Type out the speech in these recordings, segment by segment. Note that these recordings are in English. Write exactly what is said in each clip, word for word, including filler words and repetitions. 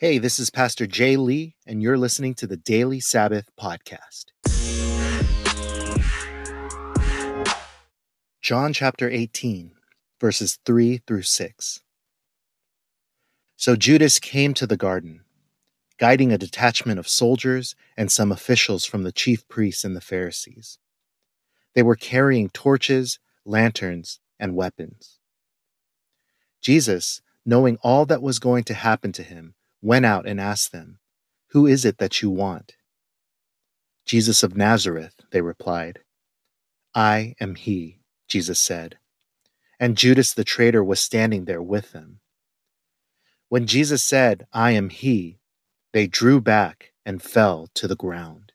Hey, this is Pastor Jay Lee, and you're listening to the Daily Sabbath Podcast. John chapter eighteen, verses three through six. So Judas came to the garden, guiding a detachment of soldiers and some officials from the chief priests and the Pharisees. They were carrying torches, lanterns, and weapons. Jesus, knowing all that was going to happen to him, went out and asked them, "Who is it that you want?" "Jesus of Nazareth," they replied. "I am he," Jesus said. And Judas the traitor was standing there with them. When Jesus said, "I am he," they drew back and fell to the ground.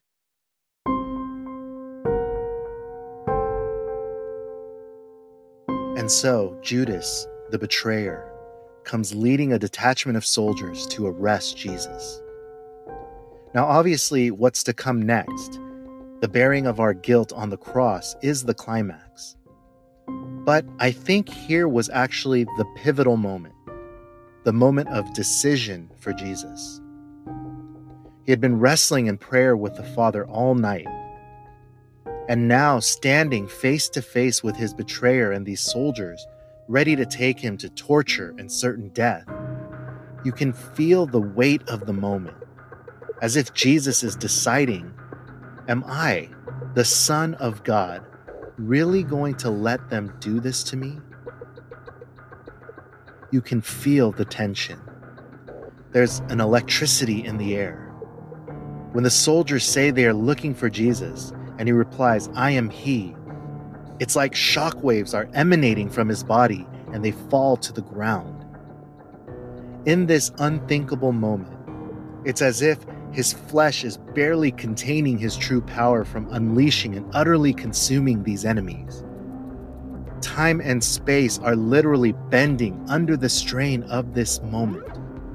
And so Judas, the betrayer, comes leading a detachment of soldiers to arrest Jesus. Now, obviously, what's to come next, the bearing of our guilt on the cross, is the climax. But I think here was actually the pivotal moment, the moment of decision for Jesus. He had been wrestling in prayer with the Father all night, and now standing face to face with his betrayer and these soldiers, ready to take him to torture and certain death. You can feel the weight of the moment, as if Jesus is deciding, am I, the Son of God, really going to let them do this to me? You can feel the tension. There's an electricity in the air. When the soldiers say they are looking for Jesus, and he replies, "I am he," it's like shockwaves are emanating from his body and they fall to the ground. In this unthinkable moment, it's as if his flesh is barely containing his true power from unleashing and utterly consuming these enemies. Time and space are literally bending under the strain of this moment.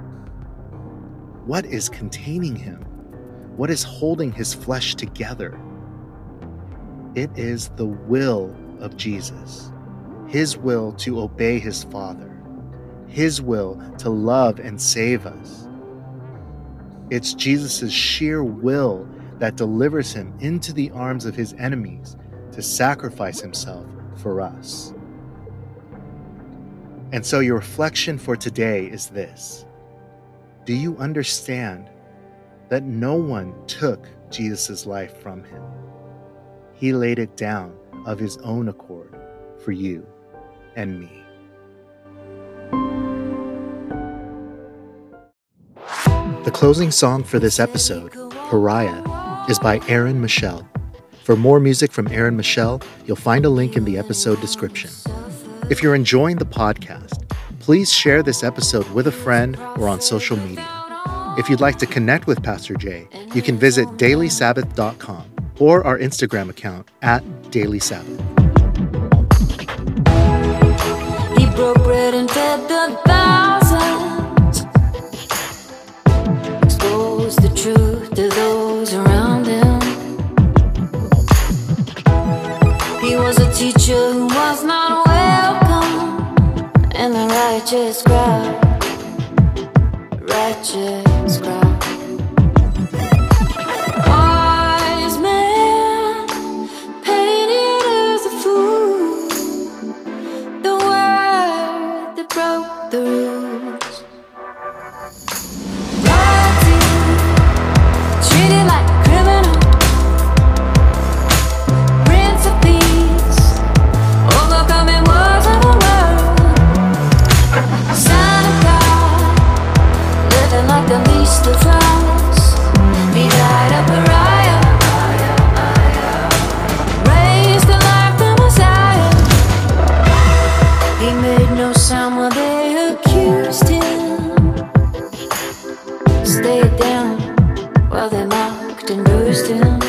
What is containing him? What is holding his flesh together? It is the will of Jesus, his will to obey his Father, his will to love and save us. It's Jesus' sheer will that delivers him into the arms of his enemies to sacrifice himself for us. And so your reflection for today is this: do you understand that no one took Jesus' life from him? He laid it down of his own accord for you and me. The closing song for this episode, Pariah, is by Aaron Michelle. For more music from Aaron Michelle, you'll find a link in the episode description. If you're enjoying the podcast, please share this episode with a friend or on social media. If you'd like to connect with Pastor Jay, you can visit daily sabbath dot com or our Instagram account at Daily Sabbath. He broke bread and fed the thousands, exposed the truth to those around him. He was a teacher who was not welcome in the righteous crowd, righteous crowd. The rules. Royalty, treated like a criminal. Prince of Peace, overcoming wars of the world. Son of God, living like the least of us. He died a pariah, raised to life the Messiah. He made no sound while they accused him, stayed down while they mocked and bruised him.